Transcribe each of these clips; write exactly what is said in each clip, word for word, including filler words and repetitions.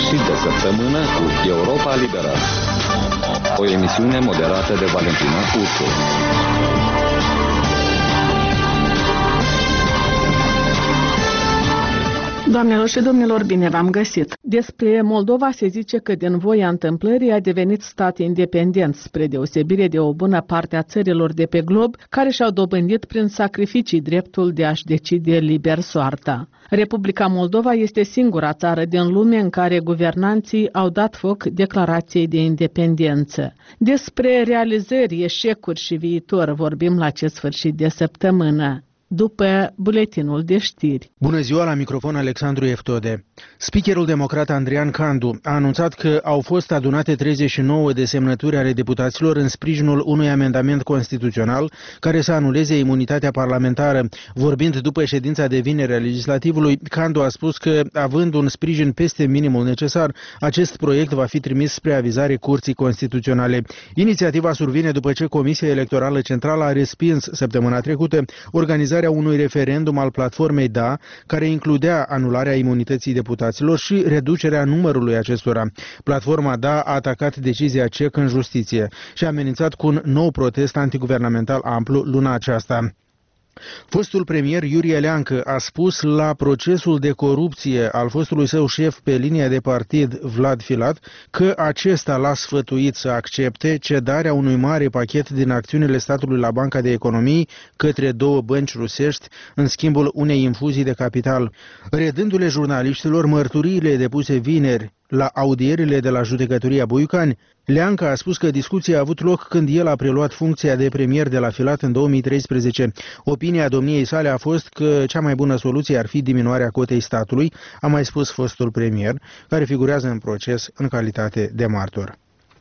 Sfârșit de săptămână cu Europa Liberă. O emisiune moderată de Valentina Ursu. Doamnelor și domnilor, bine v-am găsit! Despre Moldova se zice că din voia întâmplării a devenit stat independent, spre deosebire de o bună parte a țărilor de pe glob, care și-au dobândit prin sacrificii dreptul de a-și decide liber soarta. Republica Moldova este singura țară din lume în care guvernanții au dat foc declarației de independență. Despre realizări, eșecuri și viitor vorbim la acest sfârșit de săptămână, după buletinul de știri. Bună ziua, la microfon Alexandru Eftode. Speakerul democrat Andrian Candu a anunțat că au fost adunate treizeci și nouă de semnături ale deputaților în sprijinul unui amendament constituțional care să anuleze imunitatea parlamentară. Vorbind după ședința de vineri a legislativului, Candu a spus că, având un sprijin peste minimul necesar, acest proiect va fi trimis spre avizare Curții Constituționale. Inițiativa survine după ce Comisia Electorală Centrală a respins săptămâna trecută organizarea unui referendum al platformei Da, care includea anularea imunității deputaților și reducerea numărului acestora. Platforma Da a atacat decizia C E C în justiție și a amenințat cu un nou protest antiguvernamental amplu luna aceasta. Fostul premier Iurie Leancă a spus la procesul de corupție al fostului său șef pe linia de partid, Vlad Filat, că acesta l-a sfătuit să accepte cedarea unui mare pachet din acțiunile statului la Banca de Economii către două bănci rusești în schimbul unei infuzii de capital. Redându-le jurnaliștilor mărturiile depuse vineri la audierile de la judecătoria Buiucani, Leancă a spus că discuția a avut loc când el a preluat funcția de premier de la Filat în două mii treisprezece. Opinia domniei sale a fost că cea mai bună soluție ar fi diminuarea cotei statului, a mai spus fostul premier, care figurează în proces în calitate de martor.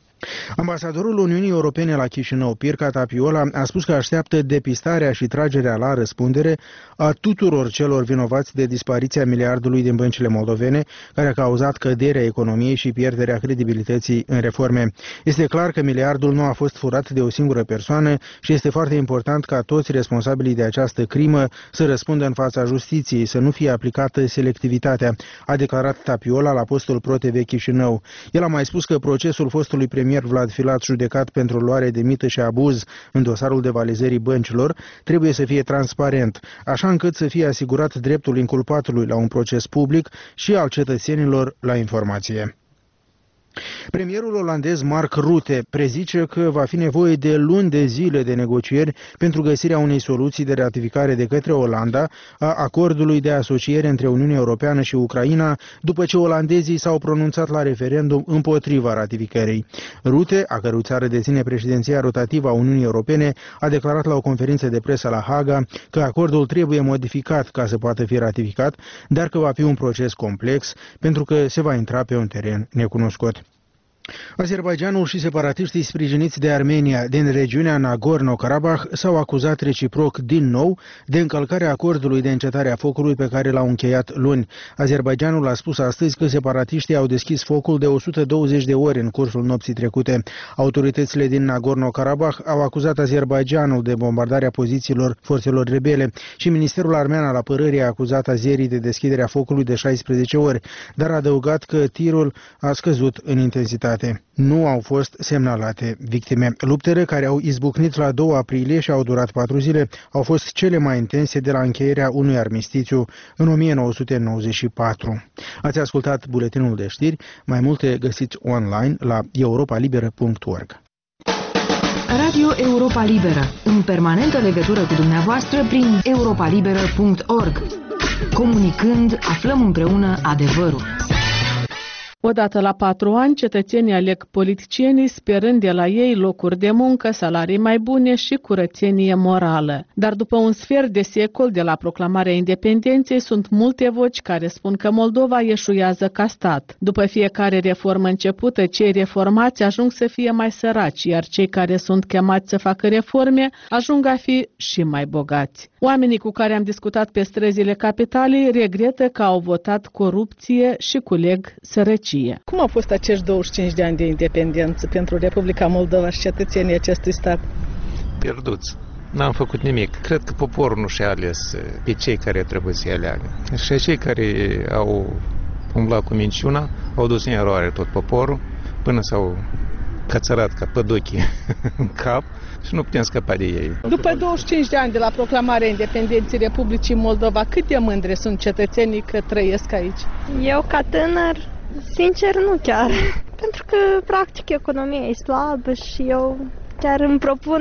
Ambasadorul Uniunii Europene la Chișinău, Pirca Tapiola, a spus că așteaptă depistarea și tragerea la răspundere a tuturor celor vinovați de dispariția miliardului din băncile moldovene, care a cauzat căderea economiei și pierderea credibilității în reforme. Este clar că miliardul nu a fost furat de o singură persoană și este foarte important ca toți responsabilii de această crimă să răspundă în fața justiției, să nu fie aplicată selectivitatea, a declarat Tapiola la postul ProTV Chișinău. El a mai spus că procesul fostului premier Vlad Filat, judecat pentru luare de mită și abuz în dosarul devalizării băncilor, trebuie să fie transparent, așa încât să fie asigurat dreptul inculpatului la un proces public și al cetățenilor la informație. Premierul olandez Mark Rutte prezice că va fi nevoie de luni de zile de negocieri pentru găsirea unei soluții de ratificare de către Olanda a acordului de asociere între Uniunea Europeană și Ucraina, după ce olandezii s-au pronunțat la referendum împotriva ratificării. Rutte, a cărui țară deține președinția rotativă a Uniunii Europene, a declarat la o conferință de presă la Haga că acordul trebuie modificat ca să poată fi ratificat, dar că va fi un proces complex pentru că se va intra pe un teren necunoscut. Azerbaidjanul și separatiștii sprijiniți de Armenia din regiunea Nagorno-Karabakh s-au acuzat reciproc din nou de încălcarea acordului de încetare a focului pe care l-au încheiat luni. Azerbaidjanul a spus astăzi că separatiștii au deschis focul de o sută douăzeci de ori în cursul nopții trecute. Autoritățile din Nagorno-Karabakh au acuzat Azerbaidjanul de bombardarea pozițiilor forțelor rebele și Ministerul Armean al Apărării a acuzat azerii de deschiderea focului de șaisprezece ori, dar a adăugat că tirul a scăzut în intensitate. Nu au fost semnalate victime. Luptele care au izbucnit la doi aprilie și au durat patru zile au fost cele mai intense de la încheierea unui armistițiu în o mie nouă sute nouăzeci și patru. Ați ascultat buletinul de știri, mai multe găsiți online la europa liberă punct org. Radio Europa Liberă, în permanentă legătură cu dumneavoastră prin europa liberă punct org. Comunicând, aflăm împreună adevărul. Odată la patru ani, cetățenii aleg politicienii sperând de la ei locuri de muncă, salarii mai bune și curățenie morală. Dar după un sfert de secol de la proclamarea independenței, sunt multe voci care spun că Moldova eșuează ca stat. După fiecare reformă începută, cei reformați ajung să fie mai săraci, iar cei care sunt chemați să facă reforme ajung a fi și mai bogați. Oamenii cu care am discutat pe străzile capitalei regretă că au votat corupție și culeg sărăcie. Cum au fost acești douăzeci și cinci de ani de independență pentru Republica Moldova și cetățenii acestui stat? Pierduți. N-am făcut nimic. Cred că poporul nu și-a ales pe cei care trebuie să-i aleagă. Și cei care au umblat cu minciuna, au dus în eroare tot poporul, până s-au cățărat ca păduchii în cap și nu putem scăpa de ei. După douăzeci și cinci de ani de la proclamarea independenței Republicii Moldova, cât de mândri sunt cetățenii că trăiesc aici? Eu, ca tânăr, sincer, nu chiar. Pentru că, practic, economia e slabă și eu chiar îmi propun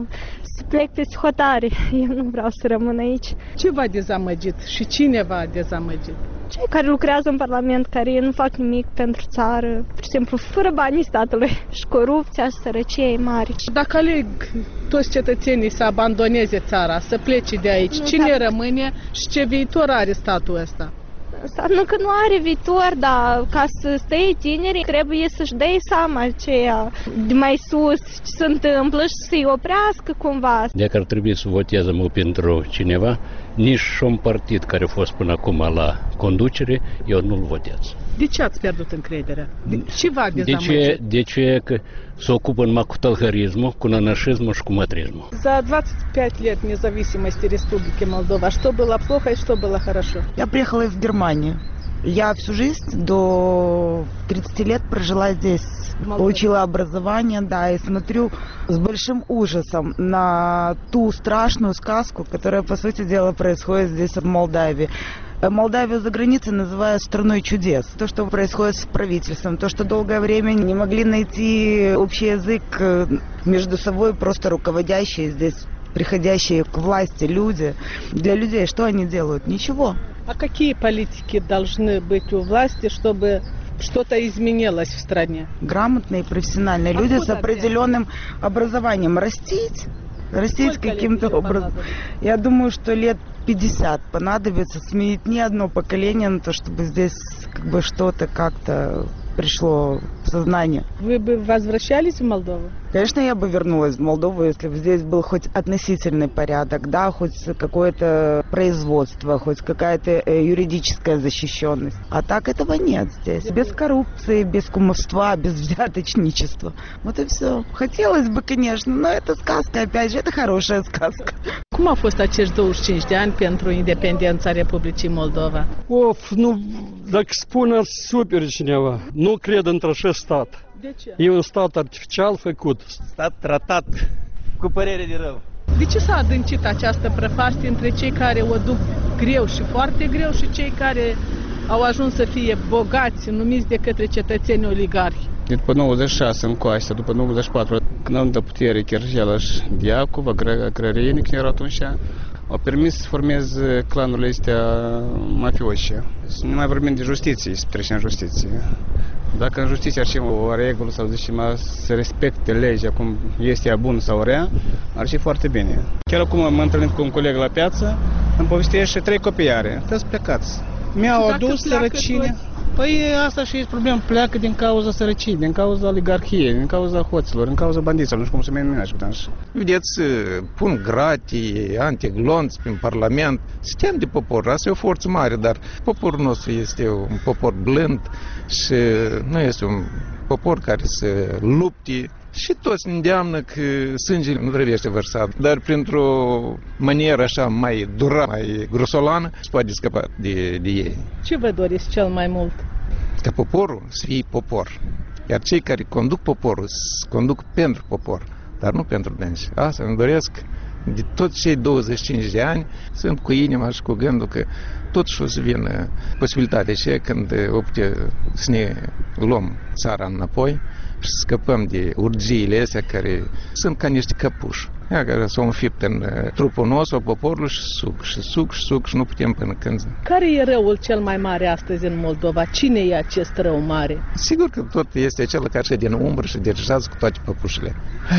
să plec pe hotare. Eu nu vreau să rămân aici. Ce v-a dezamăgit și cine v-a dezamăgit? Cei care lucrează în Parlament, care nu fac nimic pentru țară, pur și simplu, fără banii statului. Și corupția și sărăcia e mare. Dacă aleg toți cetățenii să abandoneze țara, să plece de aici, nu, cine dar... rămâne și ce viitor are statul ăsta? Nu că nu are viitor, dar ca să stai tineri, trebuie să-și dea seama aceea de mai sus ce se întâmplă și să-i oprească cumva. Dacă ar trebui să votez mă pentru cineva, nici un partid care a fost până acum la conducere, eu nu-l votez. De ce ați pierdut încrederea? De ce v-a dezamăgit? De ce, de ce că se ocupă numai cu tălhărismul, cu нанашизмом și cu матризмом. За двадцать пять лет независимости Республики Молдова, что было плохо и что было хорошо? Я приехала из Германии. Я всю жизнь до тридцати лет прожила здесь. Получила образование, да, и смотрю с большим ужасом на ту страшную сказку, которая, по сути дела, происходит здесь в Молдавии. Молдавию за границей называют страной чудес. То, что происходит с правительством, то, что долгое время не могли найти общий язык между собой просто руководящие здесь, приходящие к власти люди. Для людей что они делают? Ничего. А какие политики должны быть у власти, чтобы что-то изменилось в стране? Грамотные, профессиональные а люди с определенным образованием. Растить, растить каким-то образом. Я думаю, что лет пятьдесят понадобится сменить не одно поколение на то, чтобы здесь как бы что-то как-то пришло в сознание. Вы бы возвращались в Молдову? Конечно, я бы вернулась в Молдову, если бы здесь был хоть относительный порядок, да, хоть какое-то производство, хоть какая-то юридическая защищенность. А так этого нет здесь. Без коррупции, без кумовства, без взяточничества. Вот и все. Хотелось бы, конечно, но это сказка, опять же, это хорошая сказка. Cum au fost acești douăzeci și cinci de ani pentru independența Republicii Moldova? Of, nu, dacă spun ar super cineva. Nu cred într-așa stat. De ce? E un stat artificial făcut. Stat tratat cu părere de rău. De ce s-a adâncit această prăpastie între cei care o duc greu și foarte greu și cei care au ajuns să fie bogați, numiți de către cetățeni oligarhi? După nouăzeci și șase încoace, după nouăzeci și patru, când am dat putere Cherchela și Diacov, agrarieni, când erau atunci, au permis să formeze clanurile astea mafioșe. Să nu mai vorbim de justiție, să trecem în justiție. Dacă în justiție ar fi o regulă sau zicem să respecte legea cum este ea bună sau rea, ar fi foarte bine. Chiar acum m-am întâlnit cu un coleg la piață, îmi povestește trei copii are. Trebuie să plecați. Mi-au adus sărăcine. Păi asta și e problema, pleacă din cauza sărăciei, din cauza oligarhiei, din cauza hoților, din cauza bandiților, nu știu cum se mai numește. Vedeți, pun gratii, antiglonți prin Parlament, suntem de popor, asta e o forță mare, dar poporul nostru este un popor blând și nu este un popor care să lupte și toți îndeamnă că sângele nu trebuie să vărsat, dar printr-o manieră așa mai dura, mai grosolană, se poate scăpa de, de ei. Ce vă doriți cel mai mult? Ca poporul să fie popor, iar cei care conduc poporul să conduc pentru popor, dar nu pentru dânsi. Asta îmi doresc de toți cei douăzeci și cinci de ani, sunt cu inima și cu gândul că totuși o să vină posibilitatea aceea când o putea să ne luăm țara înapoi și să scăpăm de urgiile astea care sunt ca niște căpuși. Ea care s-au înfipt în trupul nostru, poporul și suc, și suc, și suc și nu putem până când. Care e răul cel mai mare astăzi în Moldova? Cine e acest rău mare? Sigur că tot este acela care și din umbră și dirigează cu toate păpușile.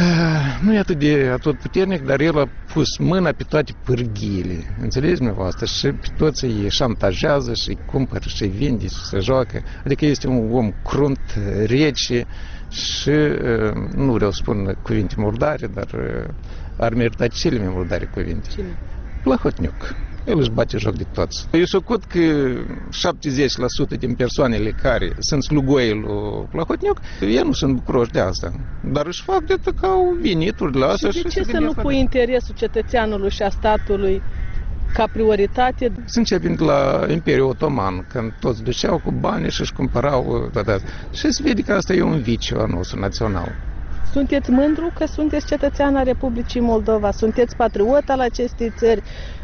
Nu e atât de atât puternic, dar el a pus mâna pe toate pârghiile. Înțelegeți dumneavoastră? Și pe toți îi șantajează și îi cumpără și îi vinde și se joacă. Adică este un om crunt, rece și nu vreau să spun cuvinte murdare, dar ar merita cele mai murdare cuvinte. Cine? Plahotniuc. El își bate joc de toți. Eu socot că șaptezeci la sută din persoanele care sunt slugoi lui Plahotniuc, ei nu sunt bucuroși de asta. Dar își fac de atât că au venituri la asta. Și de ce să nu pui interesul cetățeanului și a statului ca prioritate? Să începem de la Imperiul Otoman, când toți duceau cu bani și își cumpărau toate astea. Și se vede că asta e un viciu al nostru național. Sunteți mândru că sunteți cetățean al Republicii Moldova? Sunteți patriot al acestei țări?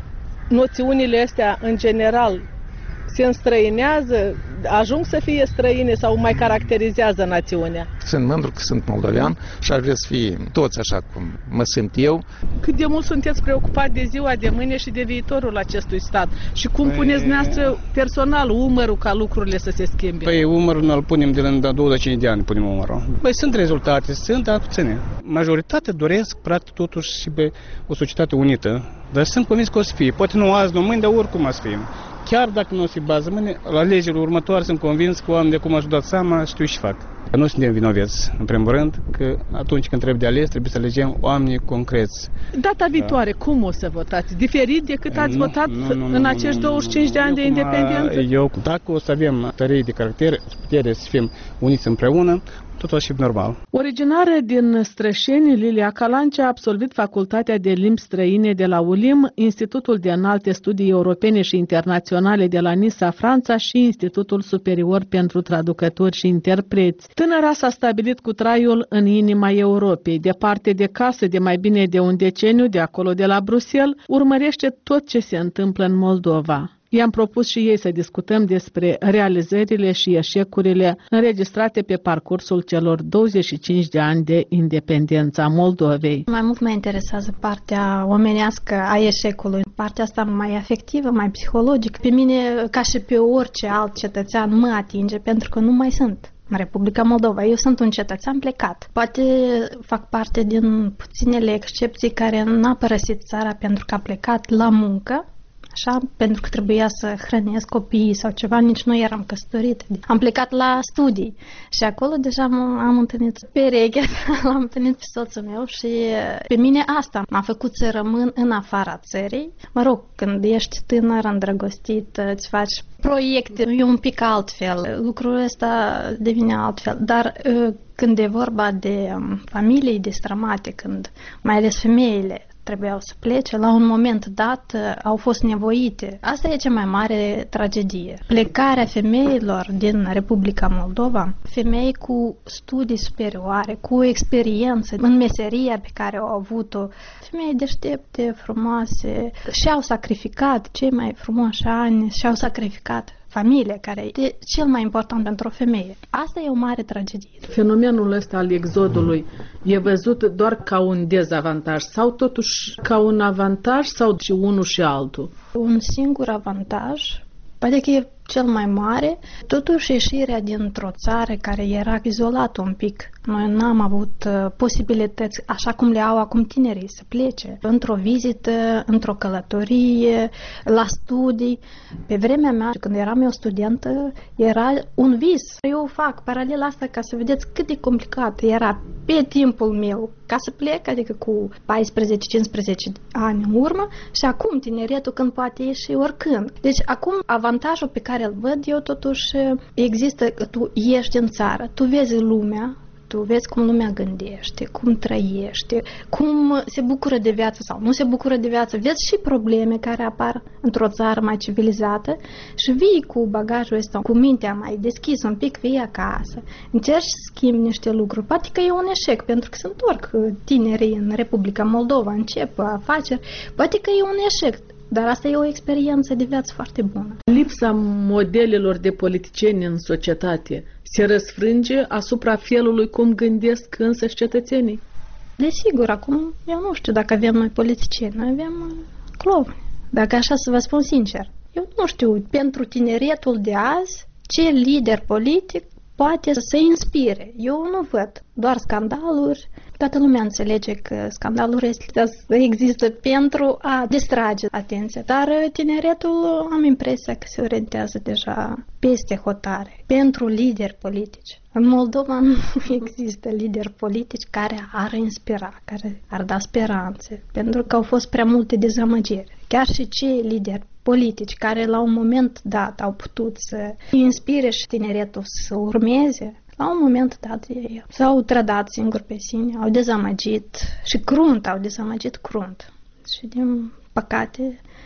Noțiunile astea, în general, se înstrăinează, ajung să fie străine sau mai caracterizează națiunea? Sunt mândru că sunt moldovean și aș vrea să fie toți așa cum mă simt eu. Cât de mult sunteți preocupat de ziua de mâine și de viitorul acestui stat? Și cum păi... puneți dumneavoastră personal umărul ca lucrurile să se schimbe? Păi umărul nu-l punem de la douăzeci și cinci de ani, punem umărul. Păi sunt rezultate, sunt, dar puține. Majoritatea doresc, practic, totuși și pe o societate unită. Dar sunt convins că o să fie. Poate nu azi, nu mâine, dar oricum o să fie. Chiar dacă nu o să fie bază mâine, la legile următoare sunt convins că oamenii de acum aș dat seama, știu și fac. Nu suntem vinoveți, în primul rând, că atunci când trebuie de ales, trebuie să alegem oamenii concreți. Data viitoare, da. Cum o să votați? Diferit decât ați nu, votat nu, nu, în acești douăzeci și cinci de ani de independență? Eu, dacă o să avem tărie de caracter, putere să fim uniți împreună, tot o să fie normal. Originară din Strășeni, Lilia Calancea a absolvit Facultatea de Limbi Străine de la U L I M, Institutul de Înalte Studii Europene și Internaționale de la Nisa, Franța și Institutul Superior pentru Traducători și Interpreți. Tânăra s-a stabilit cu traiul în inima Europei, departe de casă de mai bine de un deceniu, de acolo de la Bruxelles, urmărește tot ce se întâmplă în Moldova. I-am propus și ei să discutăm despre realizările și eșecurile înregistrate pe parcursul celor douăzeci și cinci de ani de independență a Moldovei. Mai mult mă interesează partea omenească a eșecului, partea asta mai afectivă, mai psihologică. Pe mine, ca și pe orice alt cetățean, mă atinge pentru că nu mai sunt în Republica Moldova. Eu sunt un cetățean plecat. Poate fac parte din puținele excepții care n-a părăsit țara pentru că a plecat la muncă, așa, pentru că trebuia să hrănesc copiii sau ceva, nici nu eram căsătorită. Am plecat la studii și acolo deja am întâlnit pereche, l-am întâlnit pe soțul meu și pe mine asta m-a făcut să rămân în afara țării. Mă rog, când ești tânăr, îndrăgostit, îți faci proiecte, e un pic altfel, lucrul ăsta devine altfel, dar când e vorba de familii destrămate, când mai ales femeile trebuiau să plece, la un moment dat au fost nevoite. Asta e cea mai mare tragedie. Plecarea femeilor din Republica Moldova, femei cu studii superioare, cu experiență în meseria pe care au avut-o, femei deștepte, frumoase, și-au sacrificat cei mai frumoși ani, și-au sacrificat familie, care e cel mai important pentru o femeie. Asta e o mare tragedie. Fenomenul ăsta al exodului e văzut doar ca un dezavantaj sau totuși ca un avantaj sau și unul și altul? Un singur avantaj, poate că e cel mai mare, totuși ieșirea dintr-o țară care era izolată un pic. Noi n-am avut uh, posibilități, așa cum le au acum tinerii, să plece într-o vizită, într-o călătorie, la studii. Pe vremea mea, când eram eu studentă, era un vis. Eu fac paralel asta ca să vedeți cât de complicat era pe timpul meu ca să plec, adică cu paisprezece cincisprezece ani în urmă, și acum tineretul când poate ieși oricând. Deci acum avantajul pe care îl văd eu totuși există că tu ieși din țară, tu vezi lumea, tu vezi cum lumea gândește, cum trăiește, cum se bucură de viață sau nu se bucură de viață, vezi și probleme care apar într-o țară mai civilizată și vii cu bagajul ăsta, cu mintea mai deschisă un pic, vii acasă, încerci să schimbi niște lucruri. Poate că e un eșec, pentru că se întorc tinerii în Republica Moldova, încep afaceri, poate că e un eșec. Dar asta e o experiență de viață foarte bună. Lipsa modelelor de politicieni în societate se răsfrânge asupra felului cum gândesc însăși cetățenii? Desigur, acum eu nu știu dacă avem noi politicieni, noi avem clovni. Dacă așa să vă spun sincer, eu nu știu pentru tineretul de azi ce lider politic poate să inspire. Eu nu văd doar scandaluri. Toată lumea înțelege că scandalul există pentru a distrage atenția. Dar tineretul, am impresia că se orientează deja peste hotare, pentru lideri politici. În Moldova nu există lideri politici care ar inspira, care ar da speranțe, pentru că au fost prea multe dezamăgiri. Chiar și cei lideri politici care la un moment dat au putut să inspire și tineretul să urmeze, la un moment dat ei s-au trădat singuri pe sine, au dezamăgit și crunt, au dezamăgit crunt. Și din păcate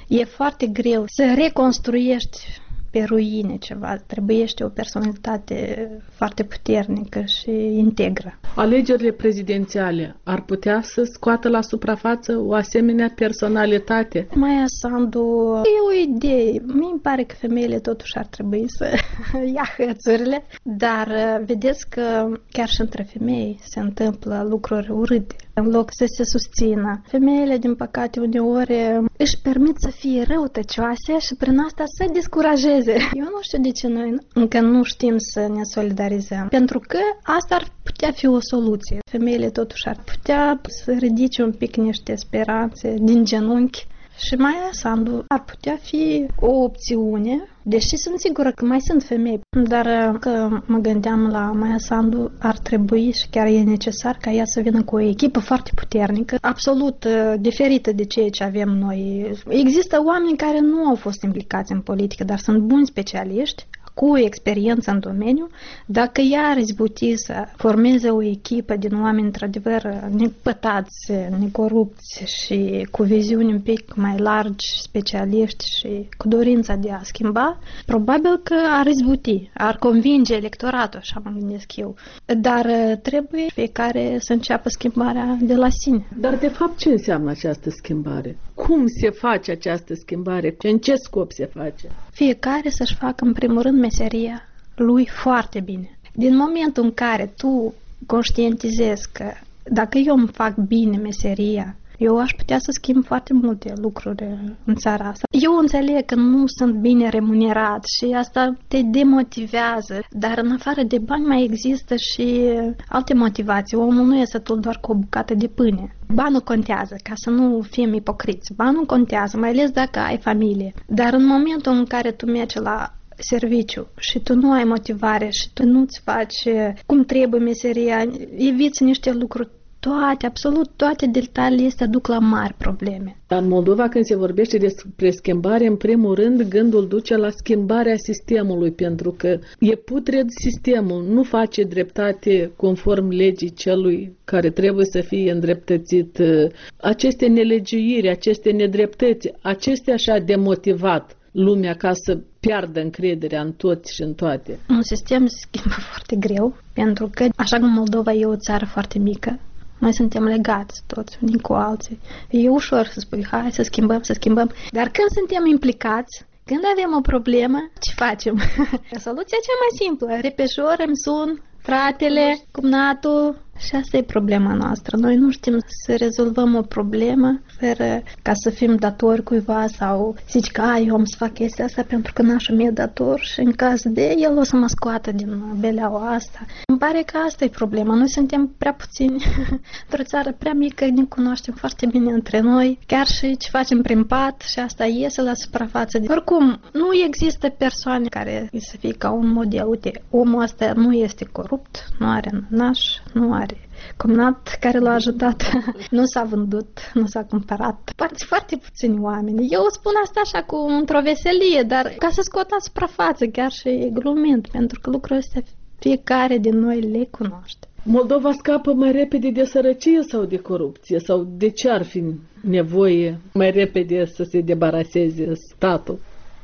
E foarte greu să reconstruiești pe ruine ceva. Trebuiește o personalitate foarte puternică și integră. Alegerile prezidențiale ar putea să scoată la suprafață o asemenea personalitate? Maia Sandu, e o idee. Mi îmi pare că femeile totuși ar trebui să ia hățurile, dar vedeți că chiar și între femei se întâmplă lucruri urâte. În loc să se susțină. Femeile, din păcate, uneori își permit să fie răutăcioase și prin asta să descurajeze. Eu nu știu de ce noi încă nu știm să ne solidarizăm. Pentru că asta ar putea fi o soluție. Femeile totuși ar putea să ridice un pic niște speranțe din genunchi. Și Maia Sandu ar putea fi o opțiune, deși sunt sigură că mai sunt femei. Dar că mă gândeam la Maia Sandu, ar trebui și chiar e necesar ca ea să vină cu o echipă foarte puternică, absolut uh, diferită de ceea ce avem noi. Există oameni care nu au fost implicați în politică, dar sunt buni specialiști, cu experiență în domeniu. Dacă ea ar izbuti să formeze o echipă din oameni într-adevăr nepătați, necorupți și cu viziuni un pic mai largi, specialiști și cu dorința de a schimba, probabil că ar izbuti, ar convinge electoratul, așa mă gândesc eu. Dar trebuie fiecare să înceapă schimbarea de la sine. Dar de fapt ce înseamnă această schimbare? Cum se face această schimbare? În ce scop se face? Fiecare să-și facă în primul rând meseria lui foarte bine. Din momentul în care tu conștientizezi că dacă eu îmi fac bine meseria, eu aș putea să schimb foarte multe lucruri în țara asta. Eu înțeleg că nu sunt bine remunerat și asta te demotivează, dar în afară de bani mai există și alte motivații. Omul nu este tot doar cu o bucată de pâine. Banul contează, ca să nu fim ipocriți. Banul contează, mai ales dacă ai familie. Dar în momentul în care tu mergi la serviciu și tu nu ai motivare și tu nu-ți faci cum trebuie meseria, eviți niște lucruri, toate, absolut toate detaliile astea duc la mari probleme. Dar în Moldova, când se vorbește despre schimbare, în primul rând, gândul duce la schimbarea sistemului, pentru că e putred sistemul, nu face dreptate conform legii celui care trebuie să fie îndreptățit. Aceste nelegiuiri, aceste nedreptăți, acestea și-a demotivat lumea ca să piardă încrederea în toți și în toate. Un sistem se schimbă foarte greu, pentru că, așa cum Moldova e o țară foarte mică, noi suntem legați toți unii cu alții. E ușor să spui, hai să schimbăm, să schimbăm. Dar când suntem implicați, când avem o problemă, ce facem? Soluția cea mai simplă. Repejor, îmi sun fratele, cumnatul și asta e problema noastră. Noi nu știm să rezolvăm o problemă fără ca să fim datori cuiva sau zici că eu am să fac chestia asta pentru că nașul meu e dator și în caz de el o să mă scoată din beleaua asta. Îmi pare că asta e problema. Noi suntem prea puțini într-o țară prea mică, ne cunoaștem foarte bine între noi, chiar și ce facem prin pat și asta iese la suprafață. Oricum, nu există persoane care să fie ca un model. Uite, omul ăsta nu este corupt, nu are naș, nu are cumnat care l-a ajutat, nu s-a vândut, nu s-a cumpărat. Foarte, foarte puțini oameni. Eu spun asta așa cu într-o veselie, dar ca să scot la suprafață, chiar și glumind, pentru că lucrurile astea fiecare din noi le cunoaște. Moldova scapă mai repede de sărăcie sau de corupție? Sau de ce ar fi nevoie mai repede să se debaraseze statul?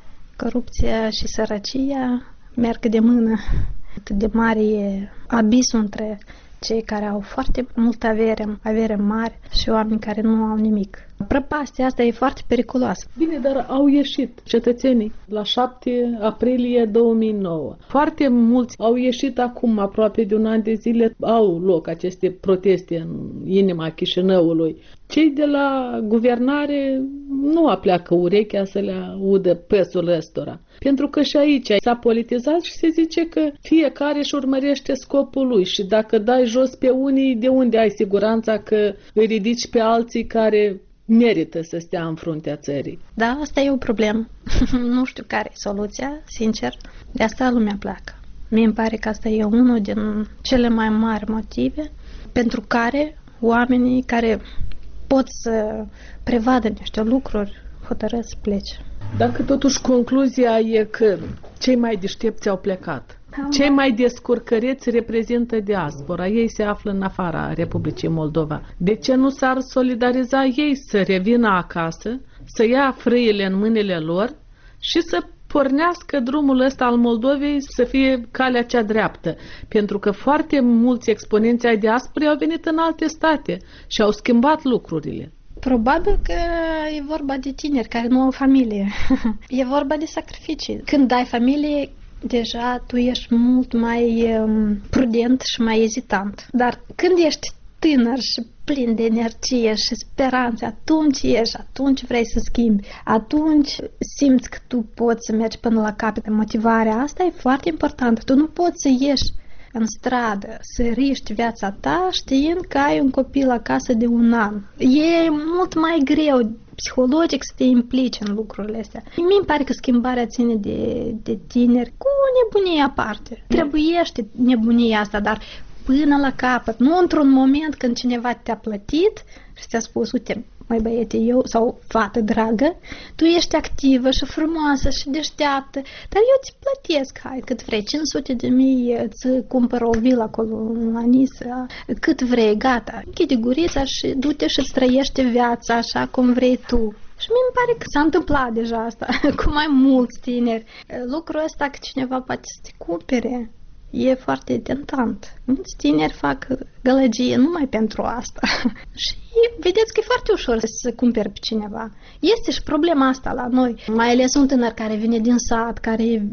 Corupția și sărăcia merg de mână. Atât de mare e abisul între cei care au foarte multă avere, avere mari și oameni care nu au nimic. Prăpastia asta e foarte periculoasă. Bine, dar au ieșit cetățenii la șapte aprilie două mii nouă. Foarte mulți au ieșit acum, aproape de un an de zile, au loc aceste proteste în inima Chișinăului. Cei de la guvernare nu apleacă urechea să le audă păsul ăstora. Pentru că și aici s-a politizat și se zice că fiecare își urmărește scopul lui și dacă dai jos pe unii, de unde ai siguranța că îi ridici pe alții care merită să stea în fruntea țării? Da, asta e o problemă. Nu știu care e soluția, sincer. De asta lumea pleacă. Mie îmi pare că asta e unul din cele mai mari motive pentru care oamenii care pot să prevadă niște lucruri hotărăsc să plece. Dacă totuși concluzia e că cei mai deștepți au plecat, cei mai descurcăreți reprezintă diaspora, ei se află în afara Republicii Moldova. De ce nu s-ar solidariza ei să revină acasă, să ia frâiele în mâinile lor și să pornească drumul ăsta al Moldovei să fie calea cea dreaptă. Pentru că foarte mulți exponenți ai diasporei au venit în alte state și au schimbat lucrurile. Probabil că e vorba de tineri care nu au familie. E vorba de sacrificii. Când ai familie, deja tu ești mult mai um, prudent și mai ezitant. Dar când ești tânăr și plin de energie și speranță, atunci ești, atunci vrei să schimbi, atunci simți că tu poți să mergi până la capăt. Motivarea asta e foarte importantă. Tu nu poți să ieși în stradă, să riști viața ta știind că ai un copil acasă de un an. E mult mai greu psihologic să te implici în lucrurile astea. Mie îmi pare că schimbarea ține de, de tineri cu nebunie aparte. Trebuiește nebunia asta, dar până la capăt, nu într-un moment când cineva te-a plătit și ți-a spus, uite, măi băiete, eu, sau fată dragă, tu ești activă și frumoasă și deșteaptă, dar eu ți plătesc, hai, cât vrei, cinci sute de mii, îți cumpăr o vilă acolo la Nisa, cât vrei, gata, închide gurița și du-te și îți trăiește viața așa cum vrei tu. Și mie îmi pare că s-a întâmplat deja asta cu mai mulți tineri. Lucrul ăsta că cineva poate să te cumpere e foarte tentant. Mulți tineri fac gălăgie numai pentru asta. Și vedeți că e foarte ușor să cumperi pe cineva. Este și problema asta la noi. Mai ales un tânăr care vine din sat, care...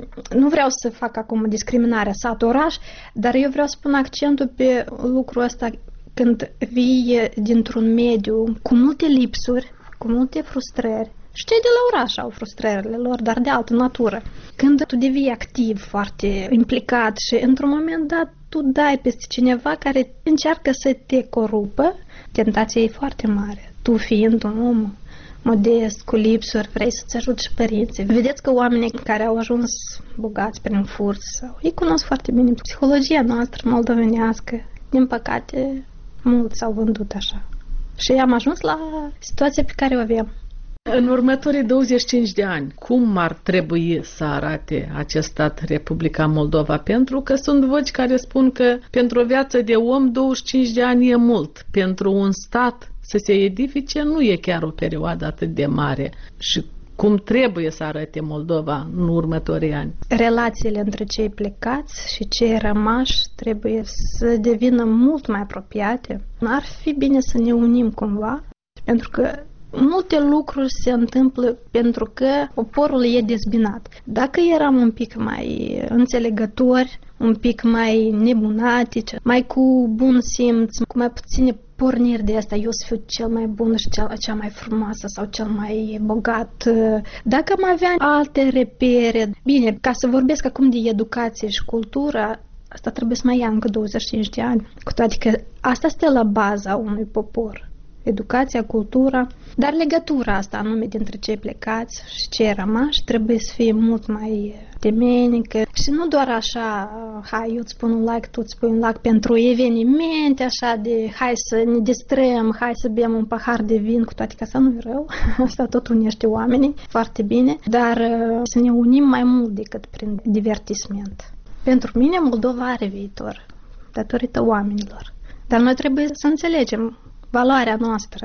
Nu vreau să fac acum discriminarea sat-oraș, dar eu vreau să pun accentul pe lucrul ăsta când vii dintr-un mediu cu multe lipsuri, cu multe frustrări. Și cei de la oraș au frustrările lor, dar de altă natură. Când tu devii activ, foarte implicat și într-un moment dat tu dai peste cineva care încearcă să te corupă, tentația e foarte mare. Tu fiind un om modest, cu lipsuri, vrei să-ți ajuți și părinții. Vedeți că oamenii care au ajuns bogați prin furt, sau ei cunosc foarte bine psihologia noastră moldovenească. Din păcate, mulți s-au vândut așa. Și am ajuns la situația pe care o avem. În următorii douăzeci și cinci de ani, cum ar trebui să arate acest stat, Republica Moldova? Pentru că sunt voci care spun că pentru o viață de om douăzeci și cinci de ani e mult. Pentru un stat să se edifice nu e chiar o perioadă atât de mare. Și cum trebuie să arate Moldova în următorii ani? Relațiile între cei plecați și cei rămași trebuie să devină mult mai apropiate. Ar fi bine să ne unim cumva, pentru că multe lucruri se întâmplă pentru că poporul e dezbinat. Dacă eram un pic mai înțelegători, un pic mai nebunatici, mai cu bun simț, cu mai puține porniri de asta, eu să fiu cel mai bun și cea, cea mai frumoasă sau cel mai bogat. Dacă am avea alte repere, bine, ca să vorbesc acum de educație și cultură, asta trebuie să mai ia încă douăzeci și cinci de ani. Cu toate că asta stă la baza unui popor. Educația, cultura, dar legătura asta anume dintre cei plecați și cei rămași trebuie să fie mult mai temenică și nu doar așa, hai, eu îți spun un like, tu îți spui un like pentru evenimente, așa de hai să ne distrăm, hai să bem un pahar de vin, cu toate că asta nu e rău, asta tot unește oamenii foarte bine, dar să ne unim mai mult decât prin divertisment. Pentru mine Moldova are viitor, datorită oamenilor, dar noi trebuie să înțelegem valoarea noastră.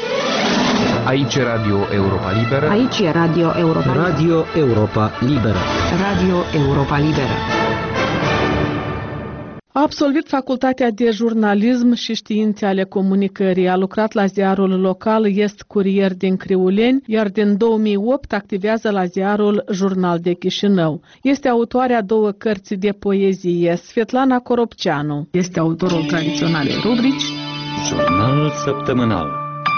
Aici Radio Europa Liberă. Aici e Radio Europa Liberă. Radio Europa Liberă. Radio Europa Liberă. A absolvit facultatea de jurnalism și științe ale comunicării. A lucrat la ziarul local Est Curier din Criuleni, iar din două mii opt activează la ziarul Jurnal de Chișinău. Este autoarea două cărți de poezie. Svetlana Coropceanu este autorul tradiționalei rubrici Jurnal săptămânal.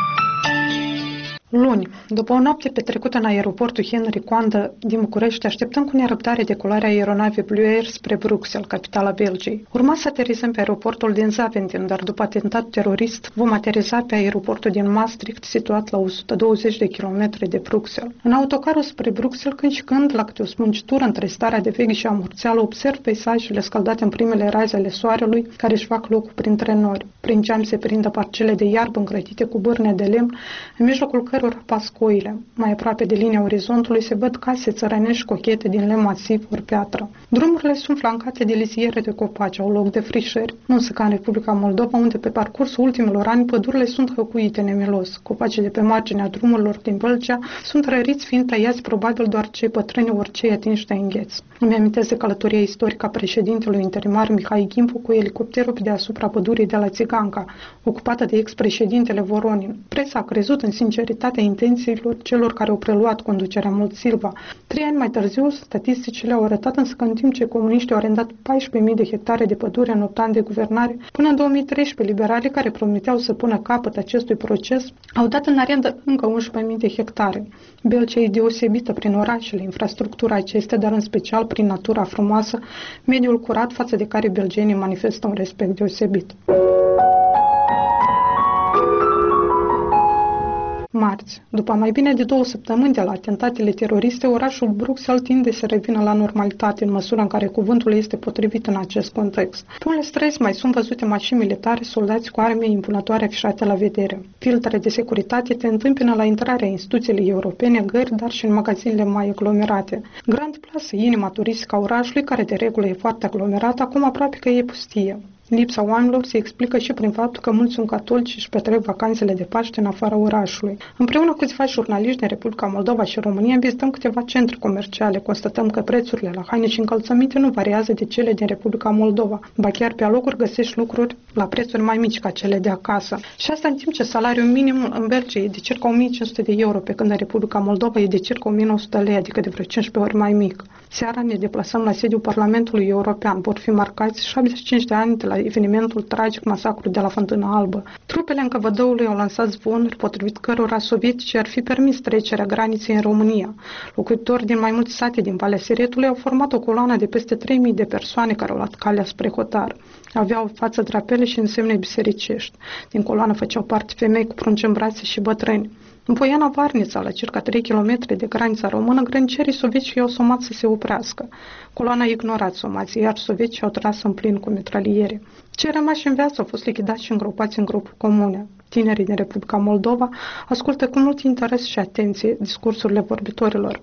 Luni, după o noapte petrecută în aeroportul Henry Coandă din București, așteptăm cu nerăbdare decolarea aeronavei Blue Air spre Bruxelles, capitala Belgiei. Urma să aterizăm pe aeroportul din Zaventem, dar după atentat terorist vom ateriza pe aeroportul din Maastricht, situat la o sută douăzeci de kilometri de Bruxelles. În autocarul spre Bruxelles, când și când, la câte o smâncitură între starea de vechi și amurțeală, observ peisajele scaldate în primele raze ale soarelui, care își fac locul printre nori. Prin geam se prindă parcele de iarbă îngrătite cu bârne de lemn, în mijlocul cărora pasc oile. Mai aproape de linia orizontului se văd case țărănești cochete din lemn masiv ori piatră. Drumurile sunt flancate de liziere de copaci, au loc de frișări. Nu însă ca în Republica Moldova, unde pe parcursul ultimilor ani pădurile sunt hăcuite nemilos. Copacii de pe marginea drumurilor din Vâlcea sunt răriți fiind tăiați probabil doar cei pătrâni ori cei atinși de îngheț. Îmi amintesc de călătoria istorică a președintelui interimar Mihai Gimpu cu elicopterul pe deasupra pădurii de la Țiganca, ocupată de ex-președintele Voronin. Presa a crezut în sinceritatea intențiilor celor care au preluat conducerea Mult Silva. Trei ani mai târziu, statisticile au arătat însă că în timp ce comuniștii au arendat paisprezece mii de hectare de pădure în opt ani de guvernare, până în două mii treisprezece liberalii care promiteau să pună capăt acestui proces au dat în arendă încă unsprezece mii de hectare. Belcea e deosebită prin orașele, infrastructura acestea, dar în special prin natura frumoasă, mediul curat față de care belgenii manifestă un respect deosebit. Marți. După mai bine de două săptămâni de la atentatele teroriste, orașul Bruxelles tinde să revină la normalitate în măsura în care cuvântul este potrivit în acest context. Pe unele străzi mai sunt văzute mașini militare, soldați cu arme impunătoare afișate la vedere. Filtre de securitate te întâmpină la intrarea instituțiilor europene, gări, dar și în magazinele mai aglomerate. Grand Place, inima turistică a orașului, care de regulă e foarte aglomerată, acum aproape că e pustie. Lipsa oamenilor se explică și prin faptul că mulți sunt catolici și își petrec vacanțele de Paște în afara orașului. Împreună cu câțiva jurnaliști din Republica Moldova și România vizităm câteva centre comerciale. Constatăm că prețurile la haine și încălțăminte nu variază de cele din Republica Moldova. Ba chiar pe alocuri găsești lucruri la prețuri mai mici ca cele de acasă. Și asta în timp ce salariul minim în Belgia e de circa o mie cinci sute de euro, pe când în Republica Moldova e de circa o mie nouă sute lei, adică de vreo cincisprezece ori mai mic. Seara ne deplasăm la sediul Parlamentului European. Vor fi marcați șaptezeci și cinci de ani de la evenimentul tragic, masacru de la Fântâna Albă. Trupele Încăvădăului au lansat zvonuri potrivit cărora sovieticii ar fi permis trecerea graniței în România. Locuitori din mai multe sate din Valea Siretului au format o coloană de peste trei mii de persoane care au luat calea spre hotar. Aveau față drapele și însemne bisericești. Din coloană făceau parte femei cu prunci în brațe și bătrâni. În Poiana Varnița, la circa trei kilometri de granița română, grănicerii sovietici i-au somat să se oprească. Coloana a ignorat somații, iar soviecii au tras în plin cu mitraliere. Cei rămași în viață au fost lichidați și îngropați în grupuri comune. Tinerii din Republica Moldova ascultă cu mult interes și atenție discursurile vorbitorilor.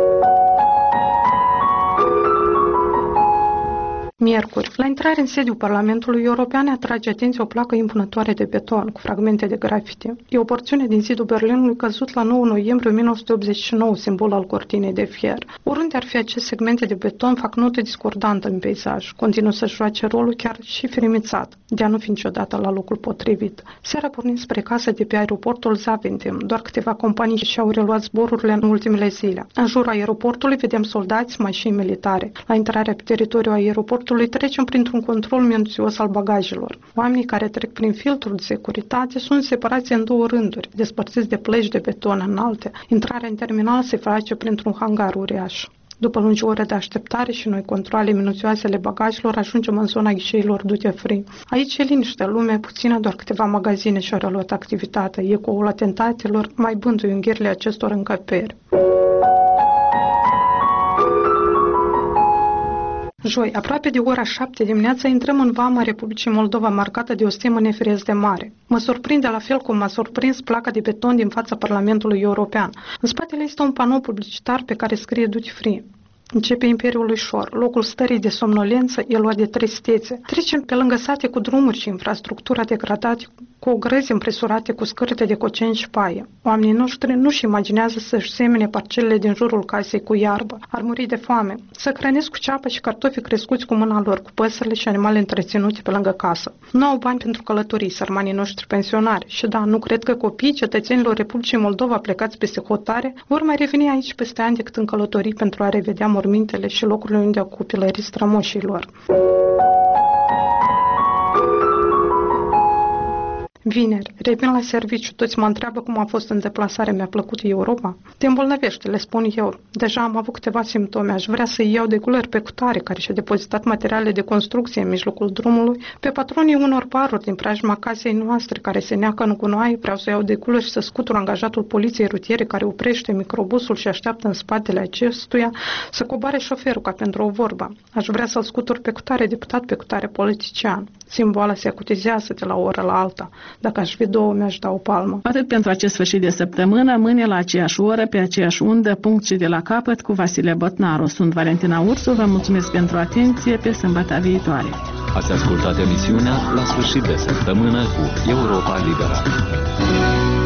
Miercuri, la intrare în sediul Parlamentului European, atrage atenția o placă impunătoare de beton cu fragmente de grafite. E o porțiune din zidul Berlinului căzut la nouă noiembrie o mie nouă sute optzeci și nouă, simbol al cortinei de fier. Oriunde ar fi acest segmente de beton, fac notă discordantă în peisaj. Continuă să joace rolul chiar și firimițat, de a nu fi niciodată la locul potrivit. Seara pornim spre casă de pe aeroportul Zaventem. Doar câteva companii și-au reluat zborurile în ultimele zile. În jurul aeroportului vedem soldați, mașini militare. La intrarea pe teritoriul aeroportului trecem printr-un control minuțios al bagajelor. Oamenii care trec prin filtrul de securitate sunt separați în două rânduri, despărțiți de plăci de beton înalte. Intrarea în terminal se face printr-un hangar uriaș. După lungi ore de așteptare și noi controale minuțioase ale bagajelor, ajungem în zona ghișeilor duty free. Aici e liniște, lume puțină, doar câteva magazine și-au reluat activitatea. Ecoul atentatelor mai bântuie unghiurile acestor încăperi. Joi, aproape de ora șapte dimineața, intrăm în vama Republicii Moldova, marcată de o stemă neferesc de mare. Mă surprinde la fel cum m-a surprins placa de beton din fața Parlamentului European. În spatele este un panou publicitar pe care scrie duty free. Începe Imperiul lui Șor. Locul stării de somnolență e luat de tristețe. Trecem pe lângă sate cu drumuri și infrastructura degradate, cu ogrăzi împresurate cu scârte de coceni și paie. Oamenii noștri nu-și imaginează să-și semene parcelele din jurul casei cu iarbă. Ar muri de foame. Să hrănesc cu ceapă și cartofi crescuți cu mâna lor, cu păsările și animale întreținute pe lângă casă. Nu au bani pentru călătorii, sărmanii noștri pensionari. Și da, nu cred că copiii cetățenilor Republicii Moldova plecați peste hotare vor mai reveni aici peste ani decât în călătorii pentru a revedea mormintele și locurile unde au copilărit strămoșilor. Vineri, revin la serviciu, toți mă întreabă cum a fost în deplasare, mi-a plăcut Europa? Te îmbolnăvește, le spun eu. Deja am avut câteva simptome, aș vrea să iau de culeri pe cutare, care și-a depozitat materiale de construcție în mijlocul drumului, pe patronii unor baruri din preajma casei noastre, care se neacă în gunoaie, vreau să iau de culeri și să scutur angajatul poliției rutiere care oprește microbusul și așteaptă în spatele acestuia să coboare șoferul ca pentru o vorbă. Aș vrea să-l scutur pe cutare deputat, pe cutare politician. Simboala se acutizează de la o oră la alta. dacă aș fi două, mi-aș da o palmă. Atât pentru acest sfârșit de săptămână, mâine la aceeași oră, pe aceeași undă, punct și de la capăt cu Vasile Botnaru. Sunt Valentina Ursu, vă mulțumesc pentru atenție, pe sâmbătă viitoare. Ați ascultat emisiunea La sfârșit de săptămână cu Europa Liberă.